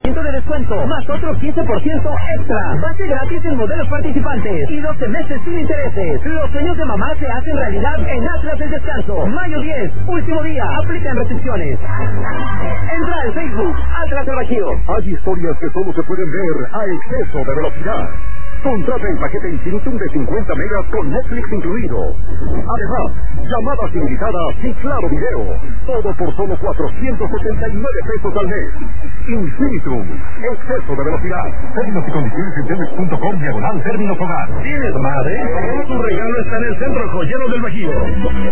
de descuento, más otro 15% extra. Base gratis en modelos participantes y 12 meses sin intereses. Los sueños de mamá se hacen realidad en Atlas del Descanso. Mayo 10, último día. Aplican restricciones. Entra al Facebook, Atlas del Bajío. Hay historias que solo se pueden ver a exceso de velocidad. Contrata el paquete Infinitum de 50 megas con Netflix incluido. Además, llamadas ilimitadas y claro video. Todo por solo 479 pesos al mes. Infinitum, exceso de velocidad. Términos y condiciones en temex.com/términos hogar. ¿Tienes madre? Tu regalo está en el Centro Joyero del Bajío.